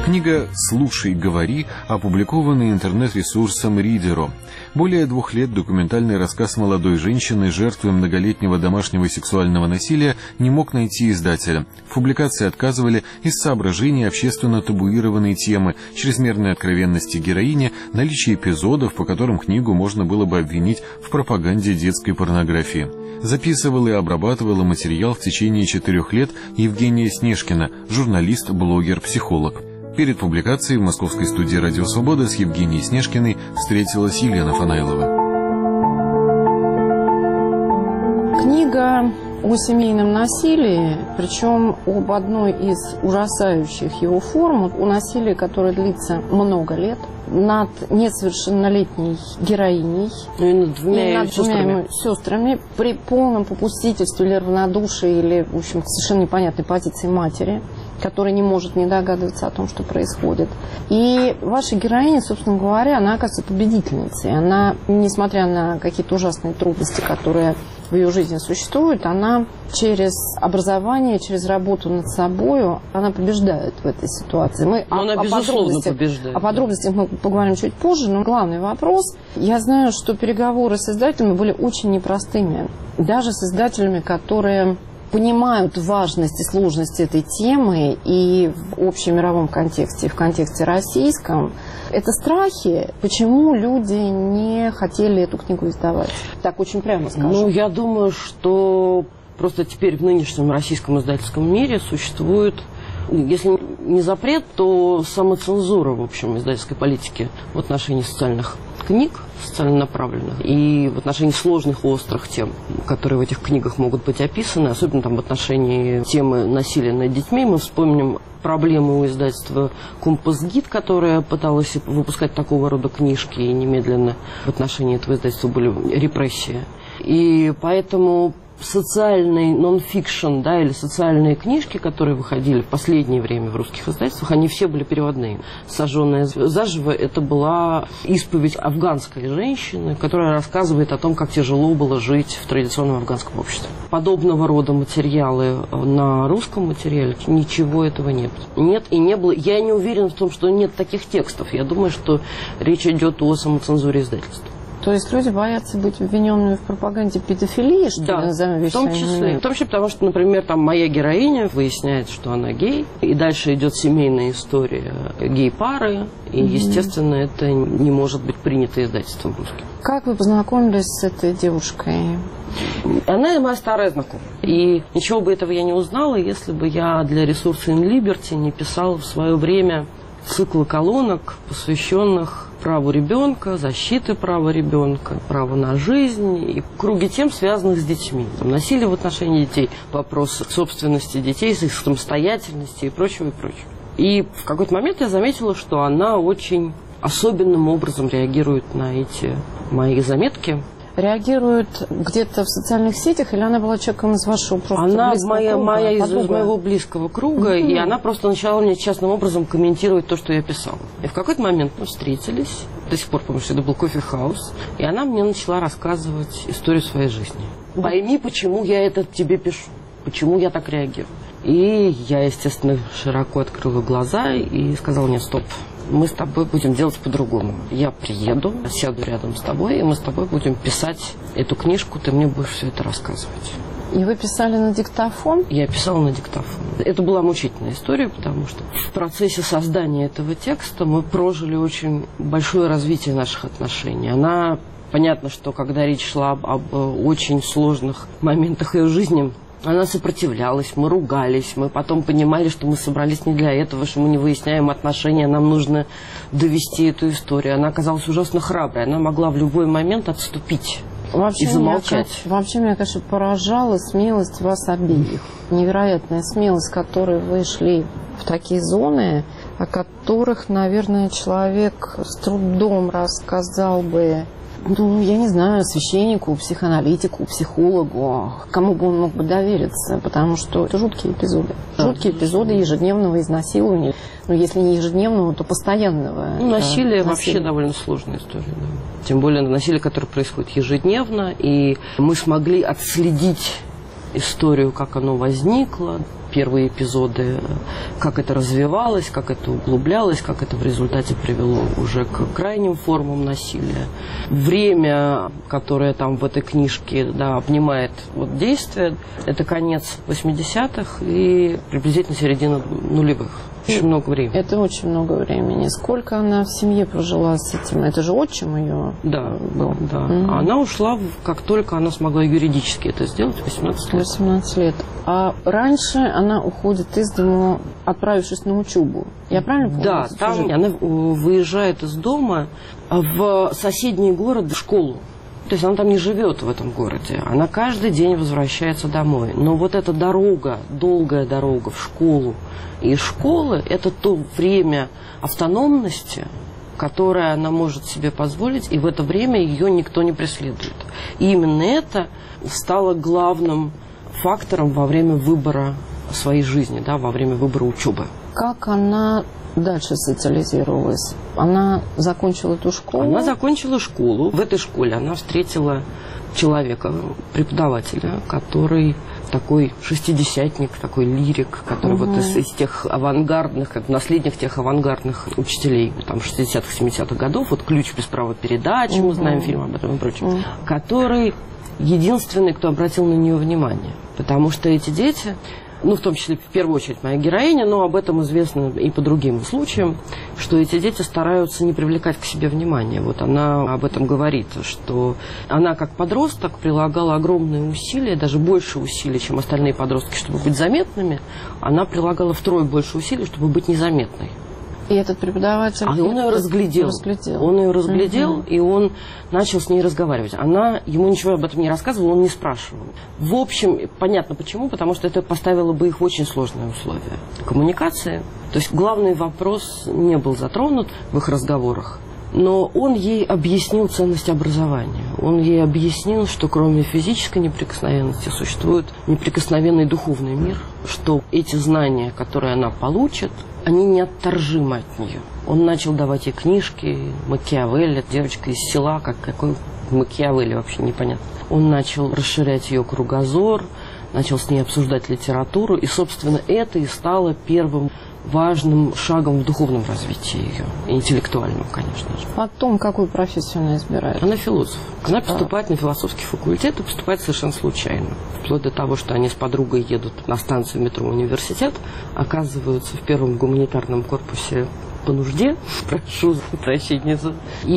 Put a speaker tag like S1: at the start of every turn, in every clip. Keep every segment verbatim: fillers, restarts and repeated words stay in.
S1: Книга «Слушай, говори» опубликована интернет-ресурсом Ридеро. Более двух лет документальный рассказ молодой женщины, жертвы многолетнего домашнего сексуального насилия, не мог найти издателя. В публикации отказывали из соображений общественно табуированной темы, чрезмерной откровенности героини, наличие эпизодов, по которым книгу можно было бы обвинить в пропаганде детской порнографии. Записывала и обрабатывала материал в течение четырех лет Евгения Снежкина, журналист, блогер, психолог. Перед публикацией в московской студии «Радио Свобода» с Евгенией Снежкиной встретилась Елена Фанаилова.
S2: Книга о семейном насилии, причем об одной из ужасающих его форм, о насилии, которое длится много лет, над несовершеннолетней героиней
S3: и над двумя,
S2: и над двумя сестрами при полном попустительстве или равнодушии, или, в общем, совершенно непонятной позиции матери, которая не может не догадываться о том, что происходит. И ваша героиня, собственно говоря, она оказывается победительницей. Она, несмотря на какие-то ужасные трудности, которые в ее жизни существуют, она через образование, через работу над собой, она побеждает в этой ситуации. Мы
S3: она,
S2: о,
S3: безусловно,
S2: о
S3: побеждает.
S2: О подробностях мы поговорим чуть позже, но главный вопрос. Я знаю, что переговоры с издателями были очень непростыми. Даже с издателями, которые понимают важность и сложность этой темы и в общемировом контексте, и в контексте российском. Это страхи, почему люди не хотели эту книгу издавать. Так очень прямо скажу.
S3: Ну, я думаю, что просто теперь в нынешнем российском издательском мире существует, если не запрет, то самоцензура, в общем, издательской политики в отношении социальных книг, социально направленных, и в отношении сложных, острых тем, которые в этих книгах могут быть описаны, особенно там в отношении темы насилия над детьми. Мы вспомним проблему у издательства «Компас-гид», которое пыталось выпускать такого рода книжки, и немедленно в отношении этого издательства были репрессии. И поэтому социальный нон-фикшн, да, или социальные книжки, которые выходили в последнее время в русских издательствах, они все были переводные. «Сожженная заживо» — это была исповедь афганской женщины, которая рассказывает о том, как тяжело было жить в традиционном афганском обществе. Подобного рода материалы на русском материале, ничего этого нет. Нет и не было. Я не уверена в том, что нет таких текстов. Я думаю, что речь идет о самоцензуре издательства.
S2: То есть люди боятся быть обвиненными в пропаганде педофилии, что
S3: да,
S2: ли, назовем вещи?
S3: В том числе. В том числе потому, что, например, там моя героиня выясняет, что она гей, и дальше идет семейная история гей-пары, и, mm-hmm. естественно, это не может быть принято издательством русским.
S2: Как вы познакомились с этой девушкой?
S3: Она моя старая знакомая. И ничего бы этого я не узнала, если бы я для ресурса In Liberty не писала в свое время циклы колонок, посвященных праву ребенка, защиты права ребенка, право на жизнь и круги тем, связанных с детьми. Там, насилие в отношении детей, вопрос собственности детей, их самостоятельности и прочего, и прочего. И в какой-то момент я заметила, что она очень особенным образом реагирует на эти мои заметки.
S2: Реагирует где-то в социальных сетях, или она была человеком из вашего просто
S3: она
S2: близкого
S3: моя,
S2: круга?
S3: моя из, из моего близкого круга, mm-hmm. и она просто начала мне частным образом комментировать то, что я писала. И в какой-то момент мы встретились, до сих пор помню, что это был кофе-хаус, и она мне начала рассказывать историю своей жизни. Mm-hmm. Пойми, почему я это тебе пишу, почему я так реагирую. И я, естественно, широко открыла глаза и сказала: нет, стоп. Мы с тобой будем делать по-другому. Я приеду, сяду рядом с тобой, и мы с тобой будем писать эту книжку, ты мне будешь все это рассказывать.
S2: И вы писали на диктофон?
S3: Я писала на диктофон. Это была мучительная история, потому что в процессе создания этого текста мы прожили очень большое развитие наших отношений. Она, понятно, что когда речь шла об, об очень сложных моментах ее жизни, она сопротивлялась, мы ругались, мы потом понимали, что мы собрались не для этого, что мы не выясняем отношения, нам нужно довести эту историю. Она оказалась ужасно храброй, она могла в любой момент отступить
S2: вообще
S3: и замолчать.
S2: Меня, вообще меня, конечно, поражала смелость вас обеих. Невероятная смелость, которой вы шли в такие зоны, о которых, наверное, человек с трудом рассказал бы, ну, я не знаю, священнику, психоаналитику, психологу, кому бы он мог бы довериться, потому что это жуткие эпизоды. Да. Жуткие эпизоды ежедневного изнасилования. Ну, если не ежедневного, то постоянного.
S3: Ну, насилие да, вообще довольно сложная история. Да. Тем более насилие, которое происходит ежедневно, и мы смогли отследить историю, как оно возникло. первые эпизоды, как это развивалось, как это углублялось, как это в результате привело уже к крайним формам насилия. Время, которое там в этой книжке, да, обнимает вот действие, это конец восьмидесятых и приблизительно середина нулевых. Очень много времени.
S2: Это очень много времени. Сколько она в семье прожила с этим? Это же отчим ее
S3: да,
S2: был?
S3: Да.
S2: Mm-hmm.
S3: Она ушла, как только она смогла юридически это сделать, в восемнадцать лет.
S2: восемнадцать лет. А раньше она уходит из дома, отправившись на учебу. Я правильно помню?
S3: Да, там она выезжает из дома в соседний город, в школу. То есть она там не живет в этом городе. Она каждый день возвращается домой. Но вот эта дорога, долгая дорога в школу и из школы, это то время автономности, которое она может себе позволить, и в это время ее никто не преследует. И именно это стало главным фактором во время выбора своей жизни, да, во время выбора учебы.
S2: Как она дальше социализировалась? Она закончила эту школу?
S3: Она закончила школу. В этой школе она встретила человека, преподавателя, который такой шестидесятник, такой лирик, который угу. вот из, из тех авангардных, как наследник тех авангардных учителей там шестидесятых, семидесятых годов, вот «Ключ без права передачи», угу. мы знаем фильм об этом и прочем, угу. который единственный, кто обратил на нее внимание. Потому что эти дети, ну, в том числе, в первую очередь, моя героиня, но об этом известно и по другим случаям, что эти дети стараются не привлекать к себе внимания. Вот она об этом говорит, что она, как подросток, прилагала огромные усилия, даже больше усилий, чем остальные подростки, чтобы быть заметными. Она прилагала втрое больше усилий, чтобы быть незаметной.
S2: И этот преподаватель...
S3: А он ее разглядел. разглядел. Он ее разглядел, угу. и он начал с ней разговаривать. Она ему ничего об этом не рассказывала, он не спрашивал. В общем, понятно почему, потому что это поставило бы их в очень сложные условия коммуникации. То есть главный вопрос не был затронут в их разговорах. Но он ей объяснил ценность образования. Он ей объяснил, что кроме физической неприкосновенности существует неприкосновенный духовный мир, что эти знания, которые она получит, они неотторжимы от нее. Он начал давать ей книжки, Макиавелли, девочка из села, как какой Макиавелли, вообще непонятно. Он начал расширять ее кругозор, начал с ней обсуждать литературу, и, собственно, это и стало первым важным шагом в духовном развитии ее, интеллектуальном, конечно же.
S2: Потом какую профессию она избирает?
S3: Она философ. Она поступает а. на философский факультет и поступает совершенно случайно. Вплоть до того, что они с подругой едут на станцию метро «Университет», оказываются в первом гуманитарном корпусе по нужде, прошу прощения за...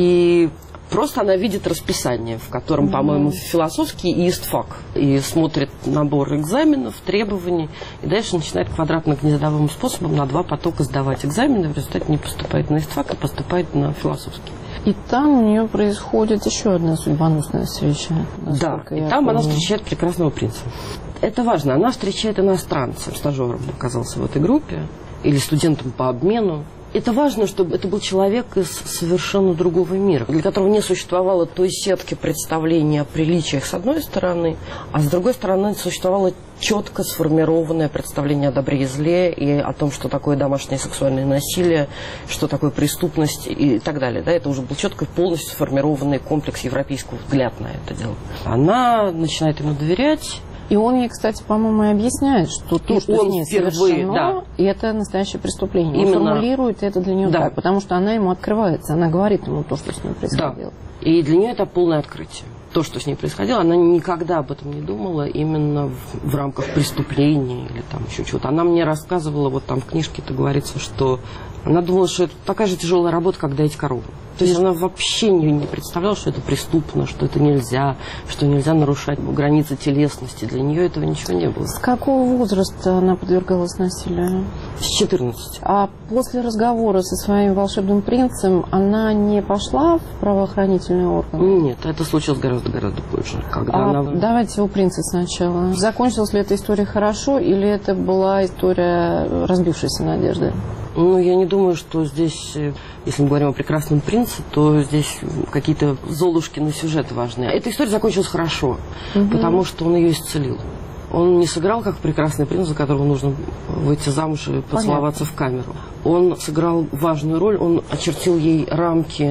S3: И просто она видит расписание, в котором, mm-hmm. по-моему, философский и истфак. И смотрит набор экзаменов, требований. И дальше начинает квадратно-гнездовым способом на два потока сдавать экзамены. В результате не поступает на истфак, а поступает на философский.
S2: И там у нее происходит еще одна судьбоносная встреча.
S3: Да, и там помню. Она встречает прекрасного принца. Это важно. Она встречает иностранца. Стажером оказался в этой группе. Или студентом по обмену. Это важно, чтобы это был человек из совершенно другого мира, для которого не существовало той сетки представлений о приличиях с одной стороны, а с другой стороны существовало четко сформированное представление о добре и зле и о том, что такое домашнее сексуальное насилие, что такое преступность и так далее. Да, это уже был четко полностью сформированный комплекс европейского взгляда на это дело. Она начинает ему доверять.
S2: И он ей, кстати, по-моему, и объясняет, что то, что с ней совершено, да. это настоящее преступление. Именно. Он формулирует это для нее да. так, потому что она ему открывается, она говорит ему то, что с ней происходило.
S3: Да. И для нее это полное открытие. То, что с ней происходило, она никогда об этом не думала именно в, в рамках преступления или там еще чего-то. Она мне рассказывала, вот там в книжке-то говорится, что она думала, что это такая же тяжелая работа, как доить корову. То есть она вообще не, не представляла, что это преступно, что это нельзя, что нельзя нарушать границы телесности. Для нее этого ничего не было.
S2: С какого возраста она подвергалась насилию?
S3: С четырнадцати.
S2: А после разговора со своим волшебным принцем она не пошла в правоохранительные органы?
S3: Нет, это случилось гораздо-гораздо позже. Когда
S2: а
S3: она...
S2: Давайте о принце сначала. Закончилась ли эта история хорошо, или это была история разбившейся надежды?
S3: Ну, я не думаю, что здесь, если мы говорим о прекрасном принце, то здесь какие-то Золушкины сюжеты важны. Эта история закончилась хорошо, угу. потому что он ее исцелил. Он не сыграл как прекрасный принц, за которого нужно выйти замуж и поцеловаться Понятно. в камеру. Он сыграл важную роль, он очертил ей рамки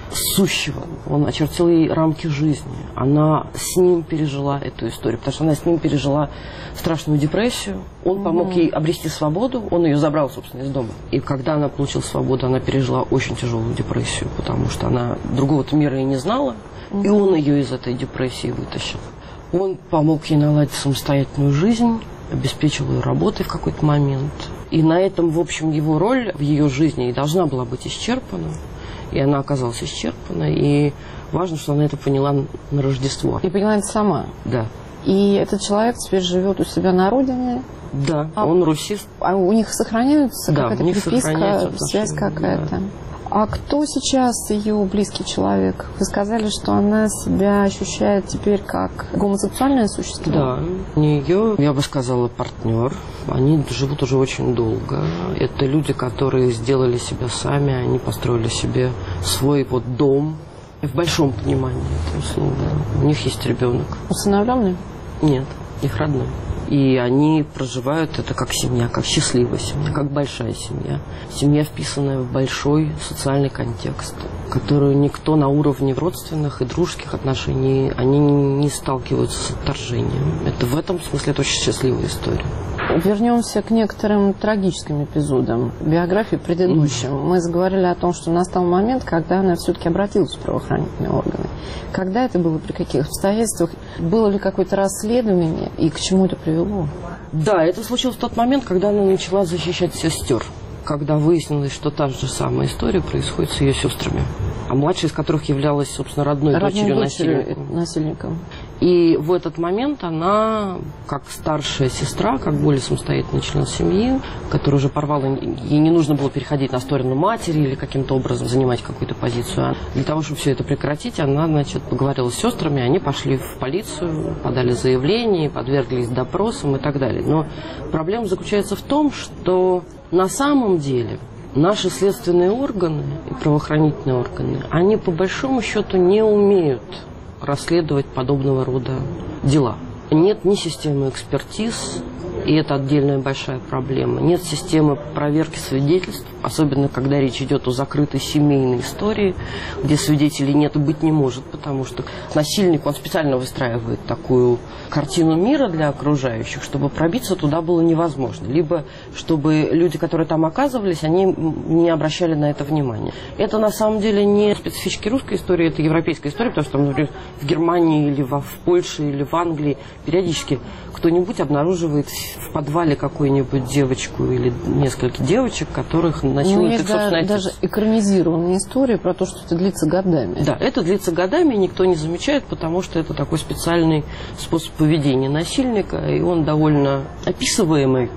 S3: сущего. Он очертил ей рамки жизни. Она с ним пережила эту историю, потому что она с ним пережила страшную депрессию. Он помог mm-hmm. ей обрести свободу, он ее забрал, собственно, из дома. И когда она получила свободу, она пережила очень тяжелую депрессию, потому что она другого-то мира и не знала, mm-hmm. и он ее из этой депрессии вытащил. Он помог ей наладить самостоятельную жизнь, обеспечил ее работой в какой-то момент. И на этом, в общем, его роль в ее жизни и должна была быть исчерпана. И она оказалась исчерпана, и важно, что она это поняла на Рождество.
S2: И поняла это сама?
S3: Да.
S2: И этот человек теперь живет у себя на родине?
S3: Да, а, он русист.
S2: А у них сохраняется
S3: да,
S2: какая-то приписка, связь какая-то?
S3: Да.
S2: А кто сейчас ее близкий человек? Вы сказали, что она себя ощущает теперь как гомосексуальное существо?
S3: Да, у нее, я бы сказала, партнер. Они живут уже очень долго. Это люди, которые сделали себя сами, они построили себе свой вот дом. В большом понимании этого слова. У них есть ребенок.
S2: Усыновленный?
S3: Нет, их родной. И они проживают это как семья, как счастливая семья, как большая семья. Семья, вписанная в большой социальный контекст, которую никто на уровне родственных и дружеских отношений, они не сталкиваются с отторжением. Это в этом смысле это очень счастливая история.
S2: Вернемся к некоторым трагическим эпизодам биографии предыдущим. Mm-hmm. Мы заговорили о том, что настал момент, когда она все-таки обратилась в правоохранительные органы. Когда это было, при каких обстоятельствах? Было ли какое-то расследование и к чему это привело?
S3: Да, это случилось в тот момент, когда она начала защищать сестер. Когда выяснилось, что та же самая история происходит с ее сестрами. А младшая из которых являлась, собственно, родной, родной дочерью насильника.
S2: насильником.
S3: И в этот момент она, как старшая сестра, как более самостоятельный член семьи, которая уже порвала, ей не нужно было переходить на сторону матери или каким-то образом занимать какую-то позицию. Для того, чтобы все это прекратить, она, значит, поговорила с сестрами, они пошли в полицию, подали заявление, подверглись допросам и так далее. Но проблема заключается в том, что на самом деле наши следственные органы и правоохранительные органы, они по большому счету не умеют расследовать подобного рода дела. Нет ни системы экспертиз, и это отдельная большая проблема. Нет системы проверки свидетельств, особенно когда речь идет о закрытой семейной истории, где свидетелей нет и быть не может, потому что насильник, он специально выстраивает такую картину мира для окружающих, чтобы пробиться туда было невозможно. Либо чтобы люди, которые там оказывались, они не обращали на это внимания. Это на самом деле не специфически русской истории, это европейская история, потому что, например, в Германии или в Польше или в Англии периодически кто-нибудь обнаруживает в подвале какую-нибудь девочку или несколько девочек, которых насилуют.
S2: Есть да, даже экранизированные истории про то, что это длится годами.
S3: Да, это длится годами, и никто не замечает, потому что это такой специальный способ поведения насильника, и он довольно описываемый.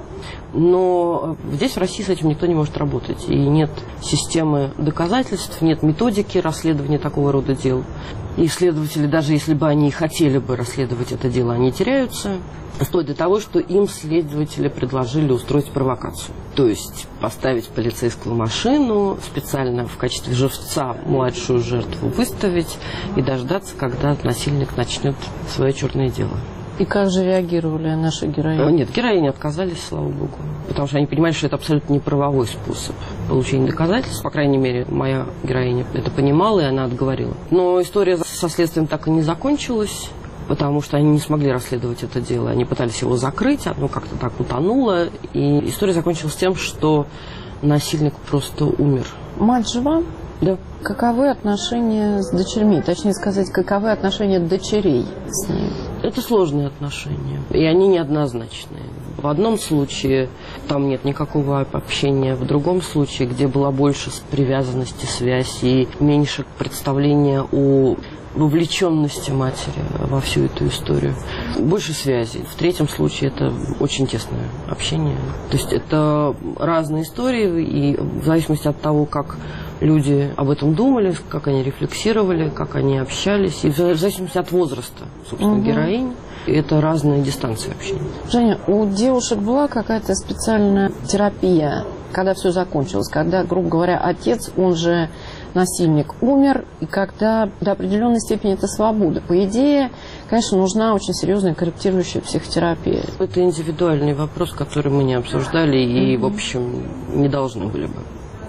S3: Но здесь, в России, с этим никто не может работать. И нет системы доказательств, нет методики расследования такого рода дел. И следователи, даже если бы они хотели бы расследовать это дело, они теряются. Вплоть до того, что им следователи предложили устроить провокацию. То есть поставить полицейскую машину, специально в качестве живца младшую жертву выставить и дождаться, когда насильник начнет свое черное дело.
S2: И как же реагировали наши героини?
S3: Нет, героини отказались, слава богу. Потому что они понимали, что это абсолютно неправовой способ получения доказательств. По крайней мере, моя героиня это понимала, и она отговорила. Но история со следствием так и не закончилась, потому что они не смогли расследовать это дело. Они пытались его закрыть, оно как-то так утонуло. И история закончилась тем, что насильник просто умер.
S2: Мать жива?
S3: Да.
S2: Каковы отношения с дочерьми? Точнее сказать, каковы отношения дочерей с ней?
S3: Это сложные отношения, и они неоднозначные. В одном случае там нет никакого общения, в другом случае, где была больше привязанности, связь и меньше представления о вовлеченности матери во всю эту историю. Больше связи. В третьем случае это очень тесное общение. То есть это разные истории, и в зависимости от того, как люди об этом думали, как они рефлексировали, как они общались, и в зависимости от возраста, собственно, угу. героинь, это разные дистанции общения.
S2: Женя, у девушек была какая-то специальная терапия, когда все закончилось, когда, грубо говоря, отец, он же насильник, умер, и когда до определенной степени это свобода. По идее, конечно, нужна очень серьезная корректирующая психотерапия.
S3: Это индивидуальный вопрос, который мы не обсуждали и, mm-hmm. в общем, не должны были бы.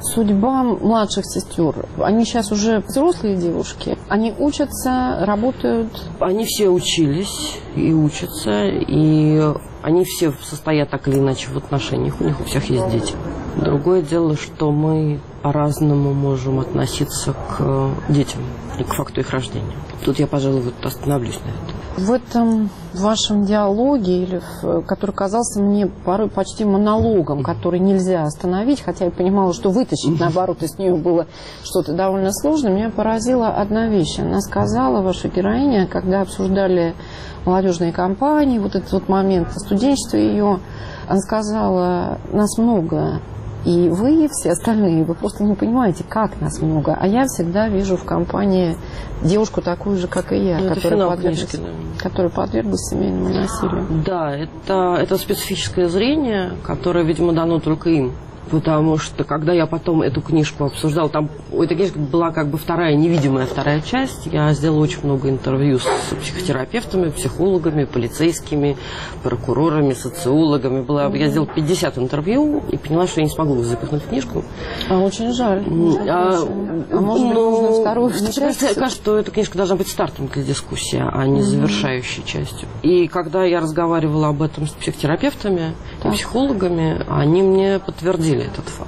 S2: Судьба младших сестер. Они сейчас уже взрослые девушки. Они учатся, работают.
S3: Они все учились и учатся, и они все состоят так или иначе в отношениях. У них у всех есть дети. Другое дело, что мы по-разному можем относиться к детям и к факту их рождения. Тут я, пожалуй, вот остановлюсь на этом.
S2: В этом вашем диалоге, или в, который казался мне порой почти монологом, который нельзя остановить, хотя я понимала, что вытащить, наоборот, из нее было что-то довольно сложно, меня поразила одна вещь. Она сказала, ваша героиня, когда обсуждали молодежные кампании, вот этот вот момент студенчества ее, она сказала, нас много. И вы, все остальные, вы просто не понимаете, как нас много. А я всегда вижу в компании девушку такую же, как и я,
S3: ну,
S2: которая подверглась,
S3: книжки, да.
S2: которая подверглась семейному насилию.
S3: Да, это, это специфическое зрение, которое, видимо, дано только им. Потому что, когда я потом эту книжку обсуждала, там у этой книжки была как бы вторая, невидимая вторая часть. Я сделала очень много интервью с психотерапевтами, психологами, полицейскими, прокурорами, социологами. Была, я сделала пятьдесят интервью и поняла, что я не смогу запихнуть в книжку.
S2: А очень жаль.
S3: А,
S2: а может быть, нужно вторую часть?
S3: Мне кажется, что эта книжка должна быть стартом для дискуссии, а не завершающей частью. И когда я разговаривала об этом с психотерапевтами и психологами, они мне подтвердили этот факт,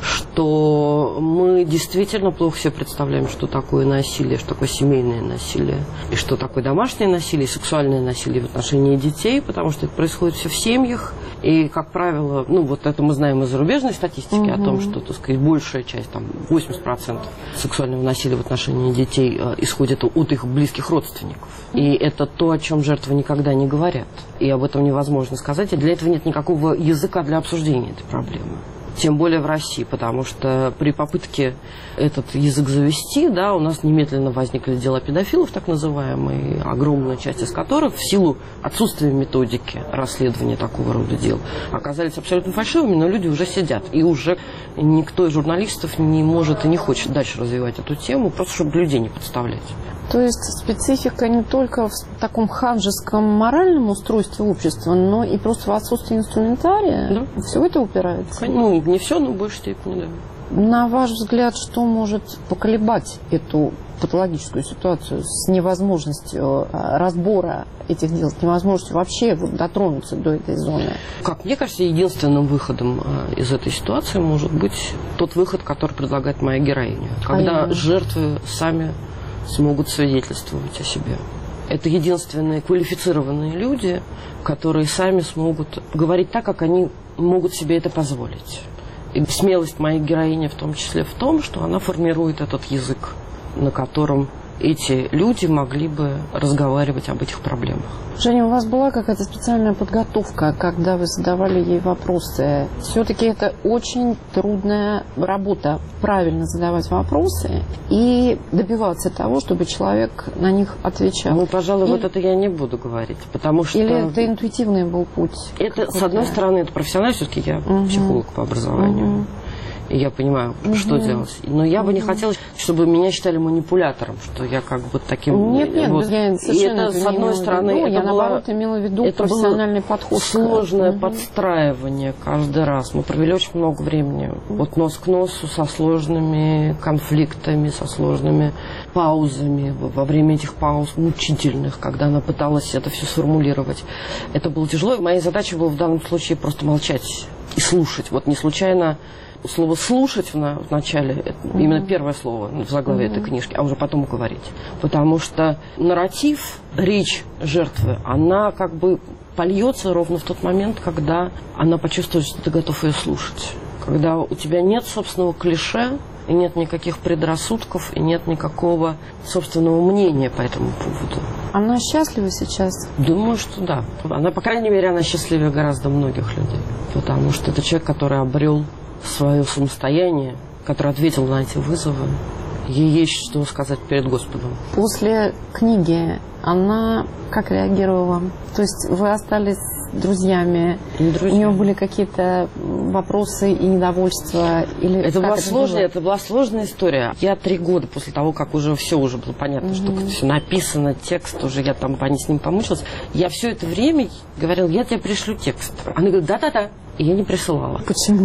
S3: что мы действительно плохо себе представляем, что такое насилие, что такое семейное насилие, и что такое домашнее насилие, сексуальное насилие в отношении детей, потому что это происходит все в семьях, и, как правило, ну, вот это мы знаем из зарубежной статистики, угу. о том, что, так сказать, большая часть, там, восемьдесят процентов сексуального насилия в отношении детей э, исходит от их близких родственников. И это то, о чем жертвы никогда не говорят, и об этом невозможно сказать, и для этого нет никакого языка для обсуждения этой проблемы. Тем более в России, потому что при попытке этот язык завести, да, у нас немедленно возникли дела педофилов, так называемые, огромная часть из которых в силу отсутствия методики расследования такого рода дел оказались абсолютно фальшивыми, но люди уже сидят. И уже никто из журналистов не может и не хочет дальше развивать эту тему, просто чтобы людей не подставлять.
S2: То есть специфика не только в таком ханжеском моральном устройстве общества, но и просто в отсутствии инструментария? Да. Все это упирается?
S3: Ну, не все, но в большей степени, да.
S2: На ваш взгляд, что может поколебать эту патологическую ситуацию с невозможностью разбора этих дел, с невозможностью вообще вот дотронуться до этой зоны?
S3: Как мне кажется, единственным выходом из этой ситуации может быть тот выход, который предлагает моя героиня. Когда а жертвы сами смогут свидетельствовать о себе. Это единственные квалифицированные люди, которые сами смогут говорить так, как они могут себе это позволить. И смелость моей героини в том числе в том, что она формирует этот язык, на котором эти люди могли бы разговаривать об этих проблемах.
S2: Женя, у вас была какая-то специальная подготовка, когда вы задавали ей вопросы? Все-таки это очень трудная работа, правильно задавать вопросы и добиваться того, чтобы человек на них отвечал.
S3: Ну, пожалуй,
S2: и...
S3: вот это я не буду говорить, потому что...
S2: Или это интуитивный был путь?
S3: Это, с одной стороны, это профессионально, все-таки я угу. психолог по образованию. Угу. И я понимаю, угу. что делать. Но я угу. бы не хотела, чтобы меня считали манипулятором, что я как бы таким...
S2: Нет, нет,
S3: вот.
S2: я совершенно
S3: это, с одной стороны,
S2: это
S3: я,
S2: была, наоборот, имела в виду
S3: это
S2: профессиональный подход.
S3: Сложное
S2: угу.
S3: подстраивание каждый раз. Мы провели очень много времени вот нос к носу со сложными конфликтами, со сложными паузами. Во время этих пауз мучительных, когда она пыталась это все сформулировать. Это было тяжело. Моей задачей было в данном случае просто молчать и слушать. Вот не случайно слово «слушать» в, на, в начале, это mm-hmm. именно первое слово в заглаве mm-hmm. этой книжки, а уже потом говорить. Потому что нарратив, речь жертвы, она как бы польется ровно в тот момент, когда она почувствует, что ты готов ее слушать. Когда у тебя нет собственного клише, и нет никаких предрассудков, и нет никакого собственного мнения по этому поводу.
S2: Она счастлива сейчас?
S3: Думаю, что да. Она, по крайней мере, она счастливее гораздо многих людей. Потому что это человек, который обрел свое самостояние, который ответил на эти вызовы. Ей есть что сказать перед Господом.
S2: После книги она как реагировала? То есть вы остались друзьями? Друзья. У нее были какие-то вопросы и недовольства? Или
S3: это была
S2: это
S3: сложная,
S2: было?
S3: это была сложная история. Я три года после того, как уже все уже было понятно, угу. что все написано, текст уже, я там с ним помучилась. Я все это время говорила, я тебе пришлю текст. Она говорит, да-да-да. И я не присылала.
S2: Почему?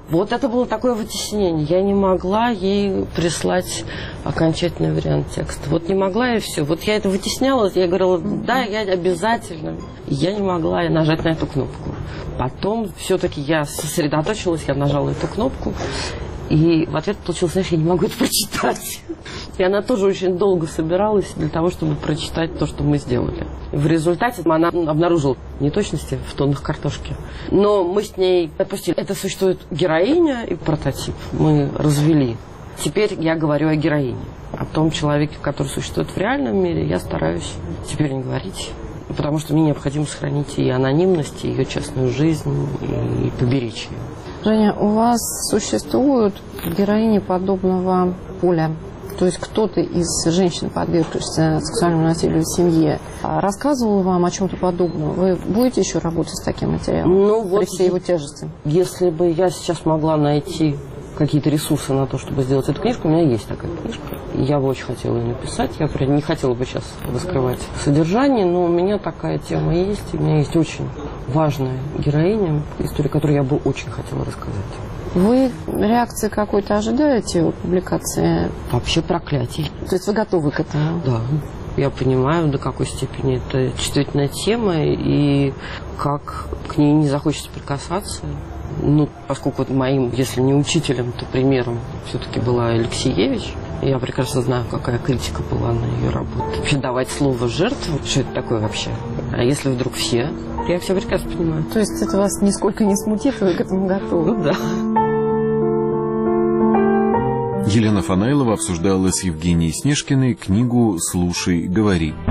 S3: Вот это было такое вытеснение. Я не могла ей прислать окончательный вариант текста. Вот не могла, и все. Вот я это вытесняла, я говорила, да, я обязательно. И я не могла нажать на эту кнопку. Потом все-таки я сосредоточилась, я нажала эту кнопку. И в ответ получилось, знаешь, я не могу это прочитать. И она тоже очень долго собиралась для того, чтобы прочитать то, что мы сделали. В результате она обнаружила неточности в тонах картошки. Но мы с ней отпустили. Это существует героиня и прототип. Мы развели. Теперь я говорю о героине. О том человеке, который существует в реальном мире, я стараюсь теперь не говорить. Потому что мне необходимо сохранить и анонимность, и ее частную жизнь, и поберечь ее.
S2: Женя, у вас существуют героини подобного поля? То есть кто-то из женщин, подвергшихся сексуальному насилию в семье, рассказывал вам о чем-то подобном? Вы будете еще работать с таким материалом
S3: ну, вот
S2: при всей его тяжести?
S3: Если бы я сейчас могла найти какие-то ресурсы на то, чтобы сделать эту книжку, у меня есть такая книжка. Я бы очень хотела ее написать. Я не хотела бы сейчас раскрывать содержание, но у меня такая тема есть. У меня есть очень важная героиня, история, которую я бы очень хотела рассказать.
S2: Вы реакции какой-то ожидаете от публикации?
S3: Вообще проклятий.
S2: То есть вы готовы к этому?
S3: Да. Я понимаю, до какой степени это чувствительная тема, и как к ней не захочется прикасаться. Ну, поскольку вот моим, если не учителем, то примером все-таки была Алексеевич. Я прекрасно знаю, какая критика была на ее работу. Вообще давать слово жертве, что это такое вообще? А если вдруг все? Я все прекрасно понимаю.
S2: То есть это вас нисколько не смутит, вы к этому готовы?
S3: Ну да.
S1: Елена Фанайлова обсуждала с Евгенией Снежкиной книгу «Слушай, говори».